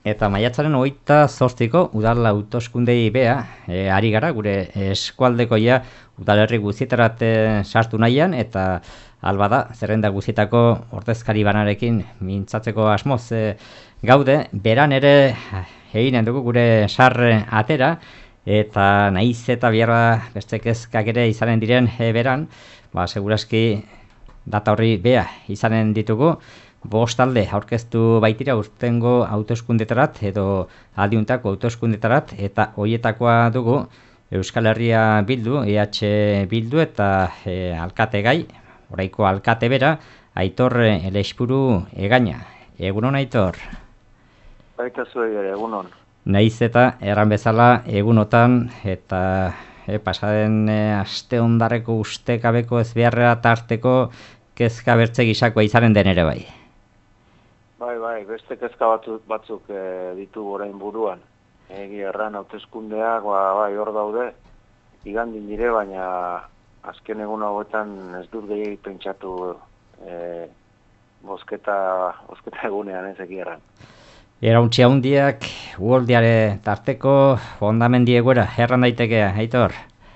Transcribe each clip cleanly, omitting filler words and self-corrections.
Eta maiatzaren 28ko udal hauteskundei bea, ari gara, gure eskualdekoia udalerri guztietarat sartu nahian, eta alba da, zerrenda guztietako ordezkari banarekin mintzatzeko asmoz gaude, beran ere eginen dugu gure sarre atera, eta naiz eta biarra beste kezkak ere izanen diren beran, seguraski data horri bea izanen ditugu, Bostalde aurkeztu baitira urtengo hauteskundetarat edo aldiuntako hauteskundetarat eta hoietakoa dugu Euskal Herria Bildu, EH Bildu eta alkate gai, oraiko alkate bera, Aitor Elexpuru Egaña. Egunon, Aitor? Baita zuei ere, egunon. Naiz eta erran bezala egunotan eta pasaden aste ondarreko ustekabeko ez beharra tarteko kezka bertze gisakoa izanen den ere bai. Bai, beste kezka batzuk ditugu orain buruan. Egi erran hauteskundeak, bai, hor daude, igandin dire, baina azken egun hauetan ez dut gehiagik pentsatu bosketa egunean ez egi erran. Erauntzi handiak, uoldiare tarteko, hondamendi egoera, erran daiteke, Aitor?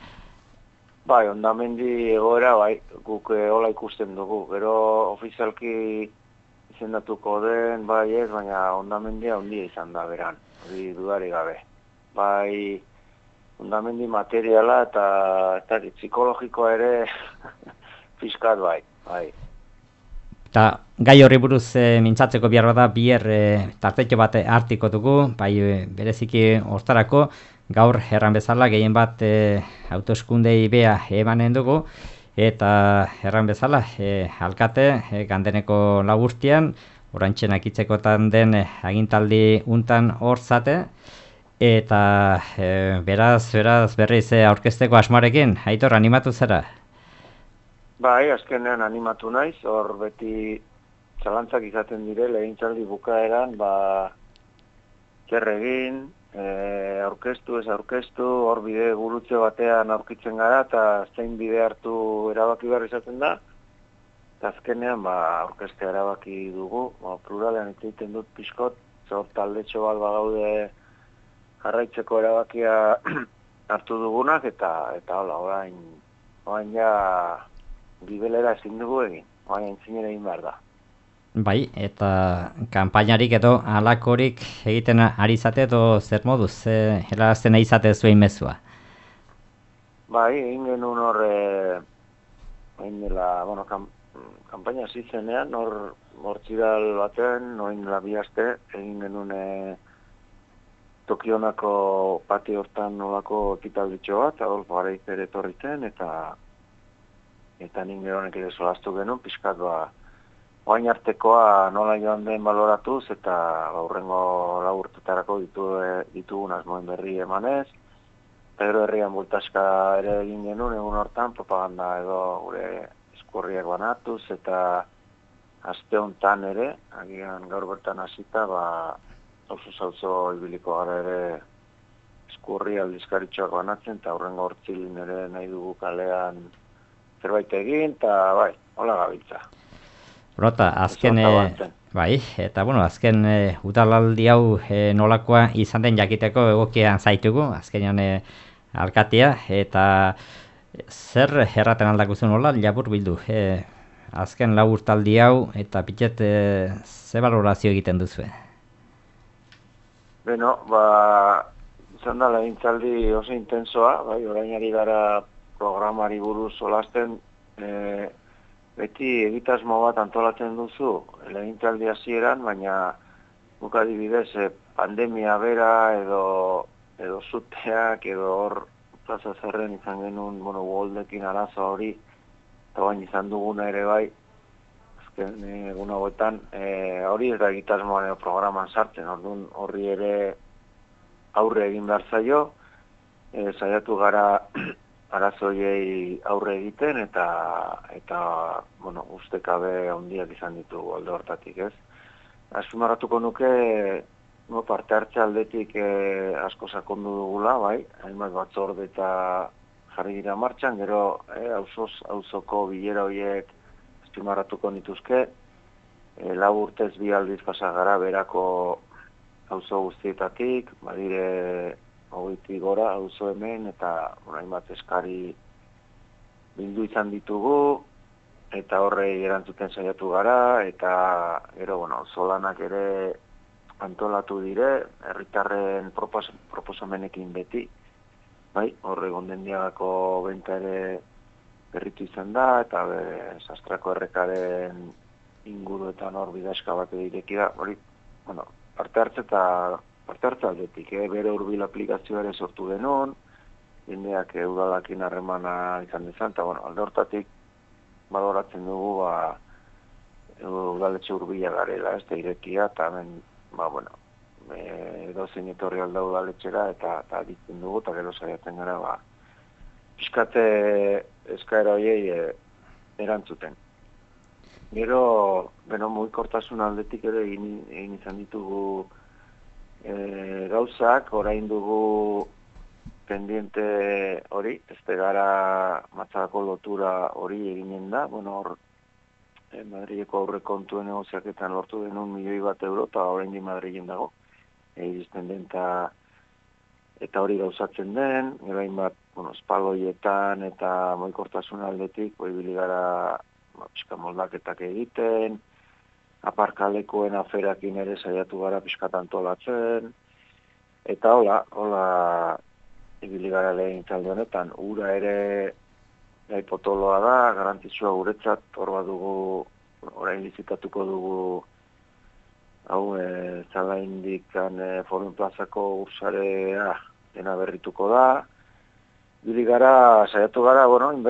Bai, hondamendi egoera, bai, guk hola ikusten dugu. Gero ofizialki izendatuko den, bai ez, baina hondamendia handia izan da beran, hori dudari gabe. Bai, hondamendi materiala eta psikologikoa ere fiskat bai. Eta gai horri buruz mintzatzeko behar da bier tartetxo bat hartiko dugu, bai bereziki hortarako, gaur erran bezala gehien bat hauteskundei bea emanen dugu, eta erran bezala, alkate, gandeneko lagurtian, orantxenak itzekotan den agintaldi untan hor zate, eta beraz berriz aurkezteko asmarekin, Aitor, animatu zera? Bai, azkenean animatu naiz, hor beti zalantzak izaten dire, legintzaldi bukaeran, zer egin, aurkeztu, ez aurkeztu, hor bide gurutze batean aurkitzen gara, eta zein bide hartu erabaki behar izaten da, eta azkenean aurkeztea erabaki dugu, pluralean egiten dut pixkot, zor taldetxo bat bagaude jarraitzeko erabakia hartu dugunak, eta hola, orain ja gibelera ezin dugu egin, orain entzinera egin behar da. Bai, eta kanpainarik edo alakorik egiten ari zate edo zer moduz, helarazten ari zate zuen mezua? Bai, egin genuen hor, egin dela, kanpaina zizenean, hor txiral batean, orain dela bi aste, egin genuen Tokionako pati hortan nolako ekitalditxo bat, Adolfo Garaiz ere etorritzen, eta ningeronek ere solastu genuen, pixkat oain artekoa nola joan den baloratuz, eta aurrengo lau urtetarako ditugun asmoen berri emanez. Gero herrian bultaska ere egin genuen egun hortan, propaganda edo gure eskurriak banatuz, eta aste hontan ere, agian gaur bertan hasita, auzo ibiliko gara ere eskurri aldizkaritxoak banatzen, eta aurrengo hortzilin ere nahi dugu kalean zerbait egin, eta bai, hola gabiltza. Eta azken, azken udalaldi hau nolakoa izan den jakiteko egokian zaitugu, azkenean alkatea, eta zer erraten aldakuzun nola, labur bildu, azken lau urtaldi hau, eta pitxet ze balorazio egiten duzu? Beno, izan da legintzaldi oso intensoa, orainari gara programari buruz solasten, beti egitasmo bat antolatzen duzu, legintzaldi hasieran, baina guk adibidez pandemia bera edo zuteak edo hor plaza zerren izan genuen, uholdekin arazo hori, eta bain izan duguna ere bai, azken egun hauetan, hori ez da egitasmoan edo programan sartzen, orduan horri ere aurre egin behar zaio, saiatu gara arazoiei aurre egiten eta ustekabe handiak izan ditugu alde hortatik, ez? Azpimarratuko nuke parte hartze aldetik asko sakondu dugula, bai, hainbat batzorde eta jarri dira martxan, gero auzoko bilera horiek azpimarratuko nituzke, 4 urtez 2 aldiz pasa gara berako auzo guztietatik, badire 20 gora auzo hemen, eta hainbat eskari bildu izan ditugu, eta horrei erantzuten saiatu gara, eta gero, zolanak ere antolatu dire, herritarren proposamenekin beti, bai, horre Gondendiagako benta ere berritu izan da, eta Sastrako errekaren inguruetan hor bidaxka bat edireki da, hori, parte hartze aldetik, bere hurbil aplikazioa ere sortu denon, jendeak udalakin harremana izan dezan, eta alde hortatik baloratzen dugu, udaletxe hurbila garela, ez da irekia, eta hemen, edozein etorri alda udaletxera, eta ditzen dugu, eta gero saiatzen gara, pixkate eskaera horiei erantzuten. Gero, mugikortasun aldetik ere egin izan ditugu gauzak, orain dugu pendiente hori, ez gara Matzagako lotura hori eginen da, hor Madrileko aurrekontuen negoziaketan lortu den 1 milioi bat euro, eta orain di Madrilen dago, egizten den eta hori gauzatzen den, gerain bat, espaloietan eta mugikortasun aldetik, ibili gara pixka moldaketak egiten, aparkalekuen aferakin ere saiatu gara pixkat antolatzen, eta hola ibili gara lehen talde honetan, ura ere gai potoloa da, garrantzitsua guretzat, hor badugu, orain lizitatuko dugu, Zalaindikan Forum Plazako ursarea dena berrituko da, ibili gara, saiatu gara,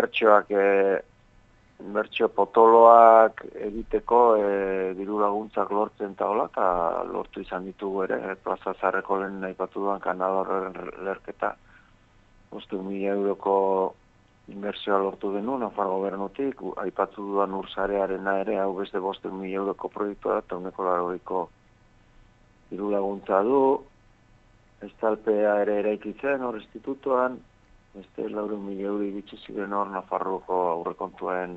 inbertsio potoloak egiteko diru laguntzak lortzen eta hola, eta lortu izan ditugu ere, Plaza Zarreko lehen aipatu duan kanal horren lerketa, 5.000 euroko inbertsioa lortu denu, Nafar gobernutik, aipatu duan ursarearena ere, hau beste 5.000 euroko proiektua da, eta 180ko diru laguntza du, estalpea ere eraikitzen hor institutuan, beste 4.000 euro ibitsi ziren hor Nafarroko aurrekontuen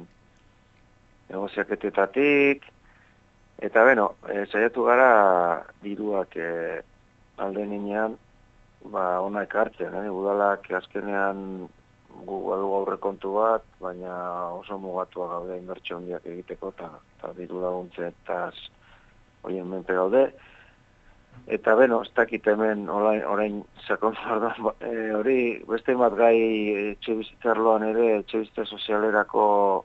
negoziaketetatik, eta saiatu gara diruak alde ninean, ona ekartzen, udalak azkenean gu badugu aurrekontu bat, baina oso mugatua gaude inbertsio handiak egiteko, eta diru laguntzetaz horien menpe gaude. Eta ez dakit hemen orain sakon hori beste bat gai etxebizitzarloan ere etxebizitza sozialerako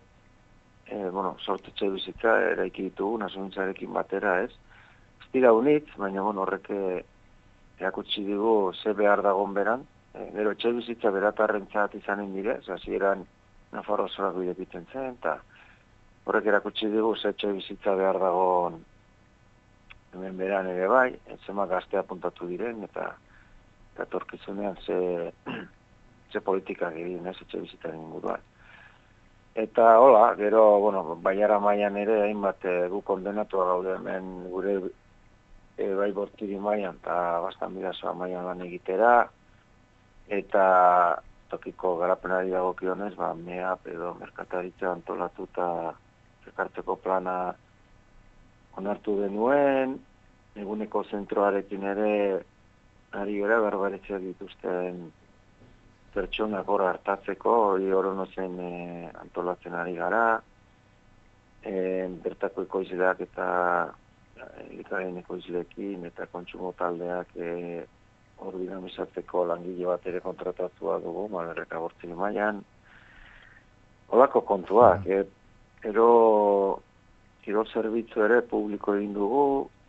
sortu etxebizitza eraiki ditugu naziontzarekin batera, ez? Ez dira unitz, baina horrek erakutsi digu ze behar dagon beran. Gero etxebizitza beratarrentzat izanen dire, hasieran Nafarro osoak bidekitzen zen, eta horrek erakutsi digu ze etxebizitza behar dagon hemen beran ere bai, zema gaztea apuntatu diren, eta etorkizunean ze politikak egin ez etxebizitaren inguruan. Eta hola, gero, Baiara mailan ere hainbat gu kondenatua gaude hemen gure bai Bortiri mailan eta Bastan Bidasoa mailan lan egitera, eta tokiko garapenari dagokionez, MEAP edo merkataritza antolatu eta ekartzeko plana onartu denuen, eguneko zentroarekin ere ari gara berbaretzea dituzten pertsonak hor hartatzeko, hori horono zen antolatzen ari gara, bertako ekoizleak eta elikagaien ekoizleekin eta kontsumo taldeak hor dinamizatzeko langile bat ere kontratatua dugu, Malerreka Bortziri mailan. Holako kontuak, kirol zerbitzu ere publiko egin dugu,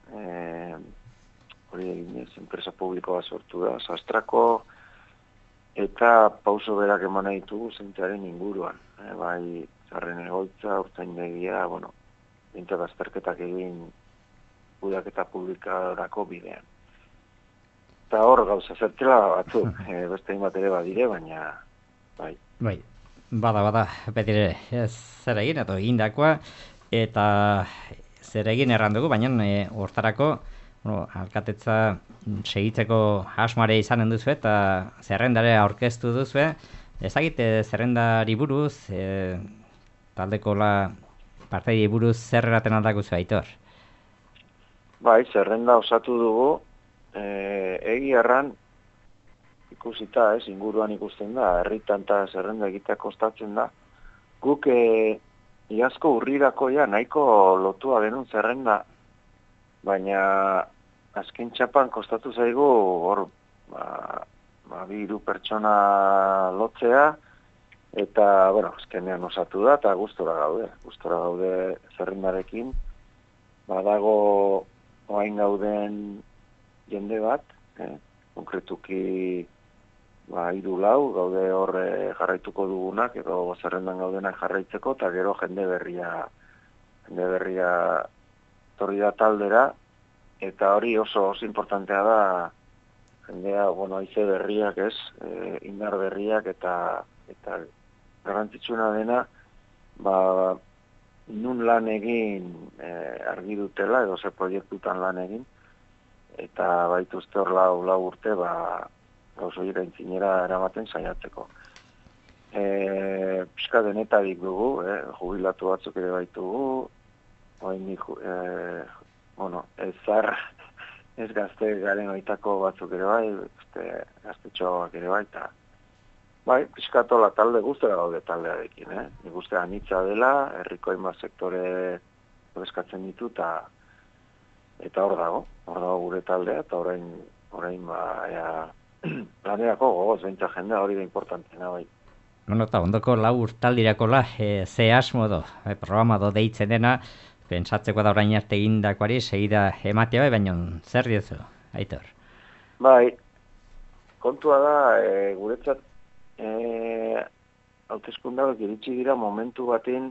hori egin enpresa publikoa sortu da, Sastrako, eta pauso berak eman nahi ditugu zentzaren inguruan. Bai, zarren egoitza, urtzaindegia, bintzat azterketak egin kudeaketa publikarako bidean. Eta hor gauza zertela batzuk, beste bat ere badire, baina bai. Bai, bada, betire zer egin, eta egindakoa, eta zer egin errandugu, baina hortarako alkatetza segitzeko asmare izanen duzu eta zerrendare aurkeztu duzu. Ezagite zerrendari buruz, taldeko parteidi buruz zer eraten aldakuzu Aitor? Bai, zerrenda osatu dugu, egi erran, ikusita, inguruan ikusten da, herritan eta zerrenda egitea kostatzen da, guk iazko urrirakoia nahiko lotua genuen zerrenda, baina azken txapan kostatu zaigu hor, bi hiru pertsona lotzea, eta, bueno, azkenean osatu da, eta gustora gaude zerrendarekin, badago oain gauden jende bat, konkretuki hiru lau, gaude hor jarraituko dugunak, edo zerrendan gaudenak jarraitzeko, eta gero jende berria torri da taldera, eta hori oso importantea da, jendea, haize berriak indar berriak, eta garrantzitsuna dena, nun lan egin argi dutela, edo ze proiektutan lan egin, eta baituzte hor lau urte, gauzo iraintzinera eramaten saiatzeko. Pixka denetarik dugu, jubilatu batzuk ere baitugu, ez gazte garen oitako batzuk ere bai, gaztetxoak ere bai, eta pixkatola talde guztera gaude taldearekin, nik uste anitza dela, herriko hainbat sektore eskatzen ditu, eta hor dago gure taldea, eta orain lanerako gogoz, bentsa jendea hori da importantena bai. Bueno, eta ondoko lau urtaldirakola, ze asmo do, programa do deitzen dena, pentsatzeko da orain arte egindakoari segida ematea baina zer diozu, Aitor? Bai, kontua da, guretzat hauteskundeak iritsi dira momentu baten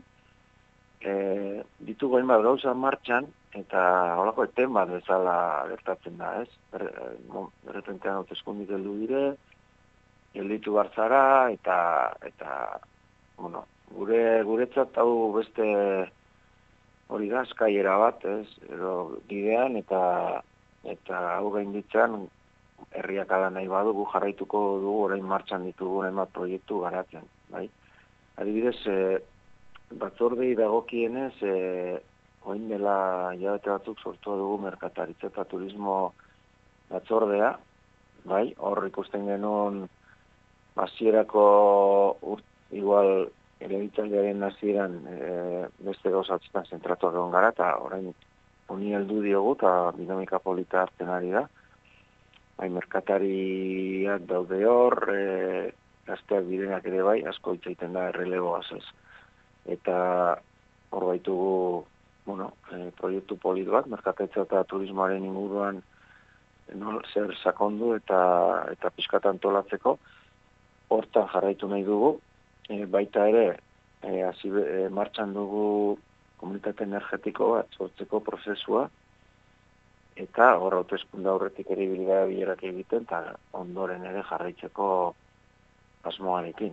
ditugu hainbat gauza martxan, eta holako eten bat bezala gertatzen da, ez? Berrepentean hauteskundik heldu dire, gelditu bartzara, eta guretzat hau beste hori da, eskaiera bat, ez? Edo bidean, eta hau gainditzen, herriak ala nahi badugu jarraituko dugu, orain martxan ditugu hainbat proiektu garatzen, bai? Adibidez, batzordei dagokienez, oin dela hilabete batzuk sortu dugu merkataritza eta turismo batzordea, bai, hor ikusten genuen hasierako igual erabiltzailearen hasieran beste gauzatzetan zentratuak egon gara, eta orain honi heldu diogu, eta dinamika polita hartzen ari da. Bai, merkatariak daude hor, gazteak direnak ere bai, asko hitz egiten da erreleboaz ez. Eta hor baitugu, proiektu polit bat, merkataritza eta turismoaren inguruan zer sakondu eta pixkat antolatzeko, hortan jarraitu nahi dugu, baita ere, martxan dugu komunitate energetiko bat sortzeko prozesua, eta hor hauteskunde aurretik ere bilerak egiten, eta ondoren ere jarraitzeko asmoarekin.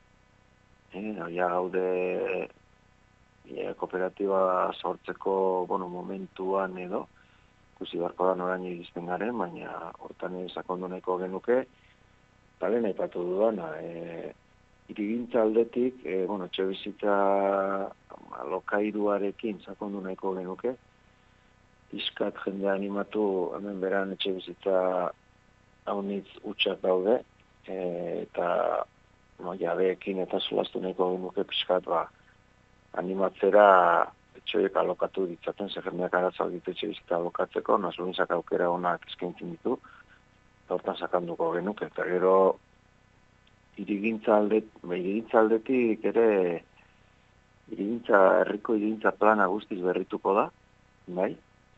Gaude kooperatiba sortzeko momentuan edo, ikusi barko da noraino iristen garen, baina hortan sakondu nahiko genuke, eta lehen aipatu dudana, hirigintza aldetik, etxebizitza alokairuarekin sakondu nahiko genuke, pixkat jendea animatu, hemen beran etxebizitza haunitz utxak daude, eta jabeekin eta solastu nahiko genuke pixkat animatzera etxoiek alokatu ditzaten, ze jendeak arazoak ditu etxebizitza alokatzeko, nazunizak aukera honak eskaintzen ditu, eta hortan sakanduko genuke, eta gero hirigintza aldetik ere herriko hirigintza plana guztiz berrituko da, bai?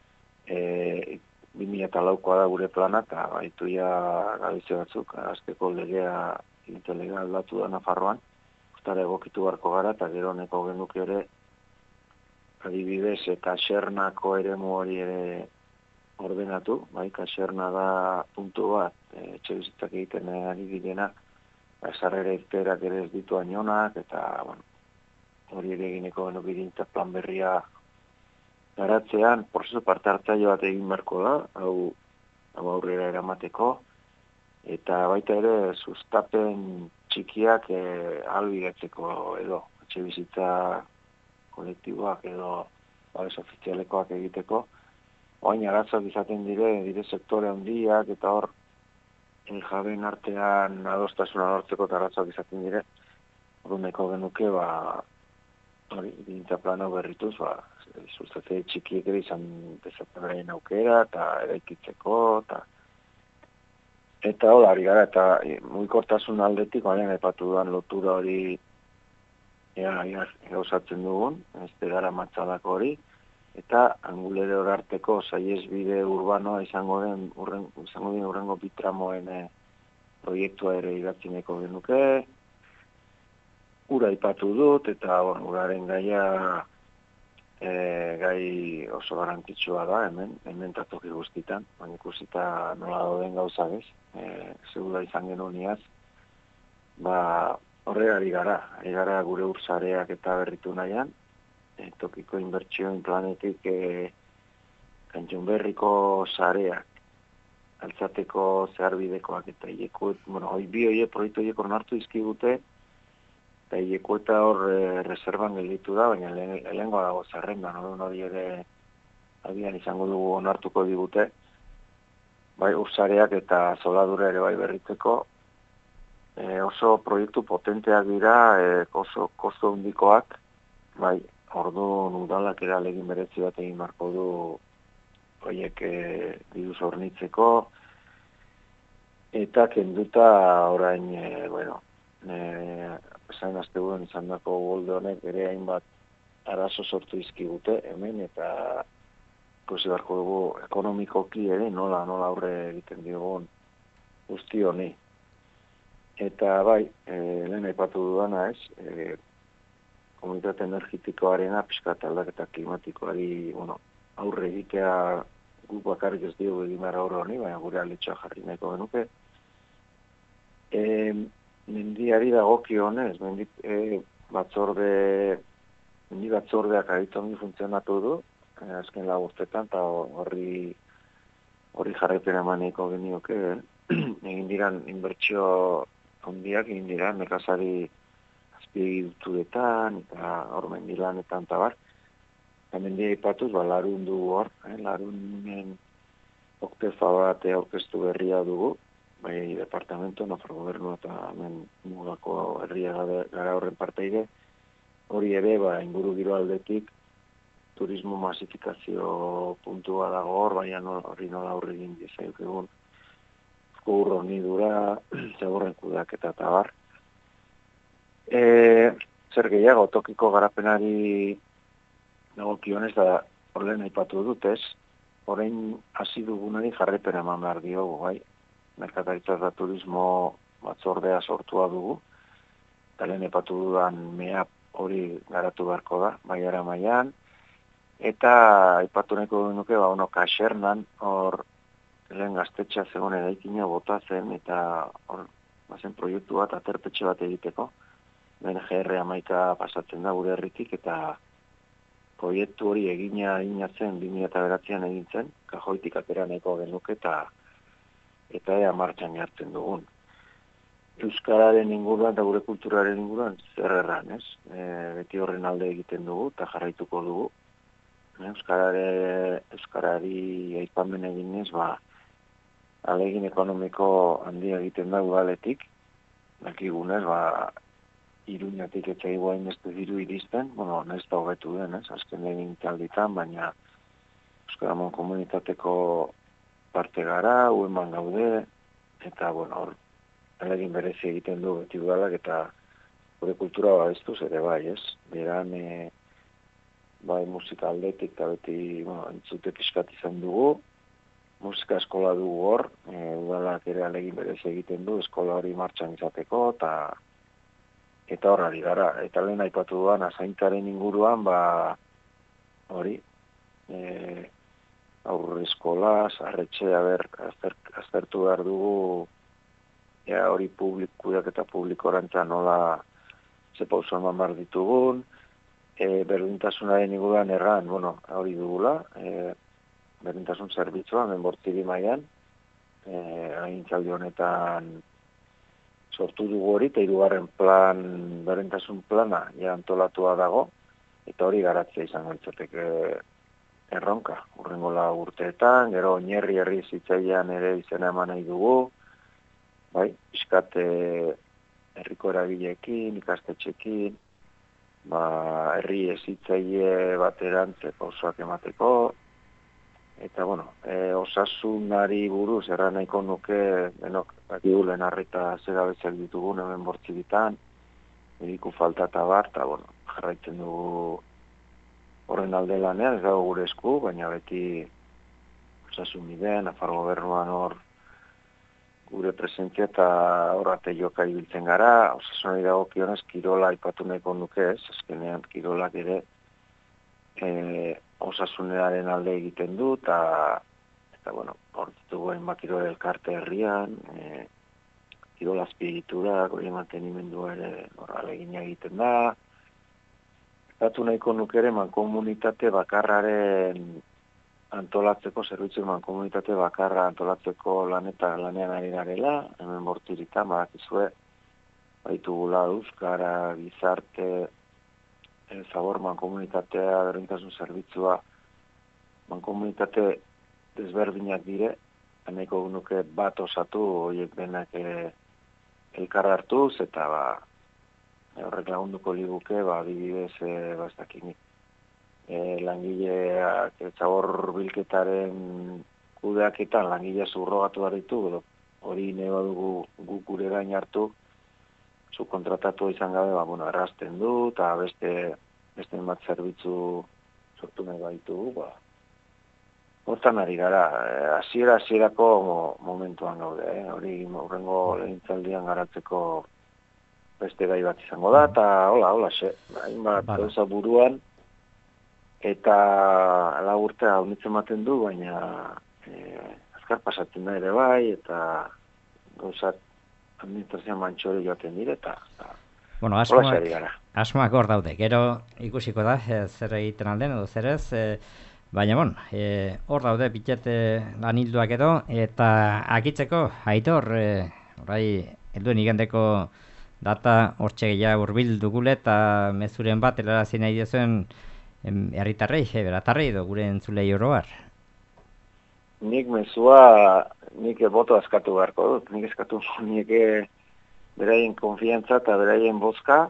2004koa da gure plana, eta baitu gabitze batzuk, azteko legea aldatu da Nafarroan, ustara egokitu barko gara, eta gero neko genuke ere, adibidez, kaxernako eremu hori ere ordenatu, bai, kaxerna da puntu bat, etxebizitzak egiten ari direna, esarrera irteerak ere ez ditu ainonak, eta, hori ere egineko genuke hirigintza plan berria garatzean, prozesu parte hartzaile bat egin beharko da, hau aurrera eramateko, eta baita ere sustapen txikiak ahalbidetzeko edo etxebizitza kolektiboak edo babes ofizialekoak egiteko, oain arazoak izaten dire sektore handiak, eta hor, jabeen artean adostasuna lortzeko eta arazoak izaten dire, orduaneko genuke, hori, gintza plano berrituz, sustatze txikiek ere izan dezaten beraien aukera, eta eraikitzeko, eta hori ari gara, eta mugikortasun aldetik, baina aipatu dudan lotura hori gauzatzen dugun, ez gara matxadako hori, eta angulere horarteko saihesbide urbanoa izango den urrengo bitramoen proiektua ere idatzineko genuke, ura aipatu dut, eta uraren gaia gai oso garrantzitsua da, hemen tatoki guztitan, baina ikusita nola dauden gauza bez, segura izan genuen iaz, horre ari gara gure ursareak eta berritu nahian, tokiko inbertsioen planetik Kantxon Berriko sareak, altzateko zeharbidekoak eta hileko, proiektu hileko onartu izkigute, eta hileko eta hor reservan gelditu da, baina lehengoa dago zerrendan, hori ere agian izango dugu onartuko digute, bai ursareak eta zoladura ere bai berritzeko, oso proiektu potenteak dira, oso kosto handikoak, bai, orduan udalak ere alegin berezi bat egin marko du horiek diruz hornitzeko, eta kenduta orain, esan asteguen izan dako golde honek ere hainbat arazo sortu izkigute hemen, eta ikusi beharko dugu ekonomikoki ere nola aurre egiten diogun guzti honi. Eta bai, lehen aipatu dudana ez, komunitate energetikoarena, pixkat aldaketa klimatikoari, aurre egitea guk bakarrik ez diogu egin behar aurre honi, baina gure aldetxoa jarri nahiko genuke. Mendiari dagokionez, mendi batzordeak aritongi funtzionatu du, azken lagurtetan, eta horri jarraipena emaniko genioke, egin diran inbertsio handiak, egin diran nekazari azpiegituretan, eta hor mendilanetan, eta bar. Eta mendia ipatuz, larun dugu hor, larunen oktefa bat aurkeztu berria dugu, bai departamento, Nafargo eta hemen mugako herria gara horren parteide, hori ere, inguru giro aldetik, turismo masifikazio puntua dago hor, baina horri nola aurre egin dizaiok egun, urro nidura, zegoerren kudaketa eta bar. Zer gehiago, tokiko garapenari dagokionez da horren aipatu dutez, orain hasi dugunari jarrepena eman behar diogu, bai. Merkataritza eta turismo batzordea sortua dugu, eta lehen aipatu dudan MEAP hori garatu beharko da, mailan, eta aipatu nahiko genuke, kaxernan, hor lehen gaztetxea zegoen eraikina bota zen, eta hor, bazen proiektu bat, aterpetxe bat egiteko, lehen GR-11 pasatzen da gure herritik, eta proiektu hori egina zen 2009an egin zen, kajoitik atera nahiko genuke, eta ea martxan jartzen dugun. Euskararen inguruan eta gure kulturaren inguruan zer erran, ez? Beti horren alde egiten dugu eta jarraituko dugu. Euskarari aipamen eginez, alegin ekonomiko handia egiten da udaletik, dakigunez, Iruñatik etxaigoa inbeste diru iristen, nahiz da hobetu den, azken egin talditan, baina Euskaramon komunitateko parte gara, ueman gaude, eta, hor, alegin berezi egiten du beti udalak, eta gure kultura babestuz ere bai, ez? Beran, bai musika aldetik, eta beti, entzute pixkat izan dugu, musika eskola dugu hor, udalak ere alegin berezi egiten du, eskola hori martxan izateko, eta horrari gara. Eta lehen aipatu duan, azaintaren inguruan, hori, aurre eskola, sarretxe, aztertu behar dugu, hori kudeak eta publikorantza nola zepauzo eman behar ditugun, berdintasunaren inguruan erran, hori dugula, berdintasun zerbitzua, menbortziri mailan, agintzaldi honetan sortu dugu hori, eta hirugarren berdintasun plana antolatua dago, eta hori garatzea izango litzateke erronka. Urrengo urteetan, gero oinerri herri zitzailean ere izena eman nahi dugu, bai, pixkat herriko eragileekin, ikastetxekin, herri ezitzaile baterantz pausoak emateko, eta, osasunari buruz, erran nahiko nuke, benok, bakigulen harrita zera bezak ditugun, hemen bortzibitan, mediku falta eta bar, eta, jarraitzen dugu horren alde lanean, ez dago gure esku, baina beti osasun bidean, Nafar gobernuan hor gure presentzia eta horrate joka ibiltzen gara, osasunari dago kionez, kirola ipatu nahiko nuke ez, azkenean kirolak ere osasunearen alde egiten du, eta hor ditugu kirol elkarte herrian, kirola azpiegiturak, hori mantenimendua ere ahalegina egiten da. Ipatu nahiko nuke ere mankomunitate bakarraren antolatzeko, zerbitzu mankomunitate bakarra antolatzeko lanean ari garela, hemen Bortziritan, badakizue, baitugula euskara, gizarte, zabor mankomunitatea, berdintasun zerbitzua, mankomunitate desberdinak dire, nahiko nuke bat osatu, horiek denak elkar hartuz, eta horrek lagunduko liguke, adibidez, bastakinik. Langileak zabor bilketaren kudeaketan langilea subrogatu ditu, hori neba dugu guk gure gain hartu, subkontratatu izan gabe, errazten du, eta beste bat zerbitzu sortu nahi baitu, hortan ari gara, hasierako momentuan gaude, hori urrengo lehintzaldian garatzeko beste gai bat izango da, eta hola, hainbat gauza buruan, eta lau urtea unitzen ematen du, baina azkar pasatzen da ere bai, eta gauzak administrazioan mantxore joaten dire, eta asmoak hor daude, gero ikusiko da, zer egiten alden edo zer ez, baina hor daude pitete lan hilduak edo, eta akitzeko, Aitor, helduen igendeko data hortxe gehiago urbil dugule, eta mezuren bat helarazi nahi dizuen herritarrei, beratarrei edo gure entzulei oroar. Nik mezua, nik boto askatu beharko dut, nik eskatu nik beraien konfiantza eta beraien bozka,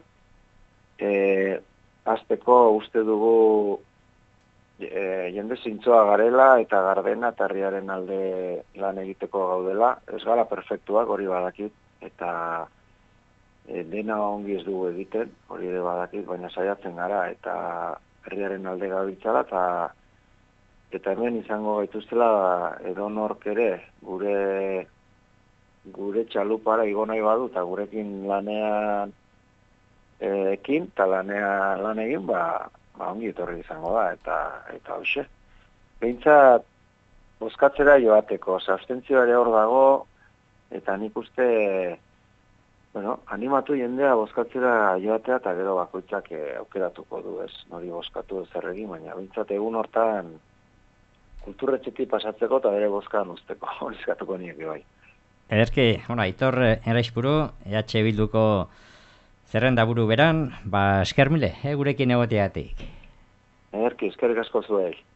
azteko uste dugu jende zintzoa garela eta gardena eta herriaren alde lan egiteko gaudela, ez gara perfektuak hori badakit, eta dena ongi ez dugu egiten, hori ere badakit, baina saiatzen gara, eta herriaren alde gabiltzala, eta hemen izango gaituztela edonork ere gure txalupara igo nahi badu, eta gurekin lanean ekin, eta lan egin, ongi etorri izango da, eta hoxe. Behintzat, bozkatzera joateko, abstentzioa ere hor dago, eta nik uste, animatu jendea bozkatzera joatea, eta gero bakoitzak aukeratuko du ez, nori bozkatu zer egin, baina behintzat egun hortan kulturretxetik pasatzeko eta bere bozkan usteko, hori eskatuko nieke bai. Ederki, Aitor Eraizpuru, EH Bilduko zerrenda buru beran, esker mile, gurekin egoteatik. Ederki, eskerrik asko zuei.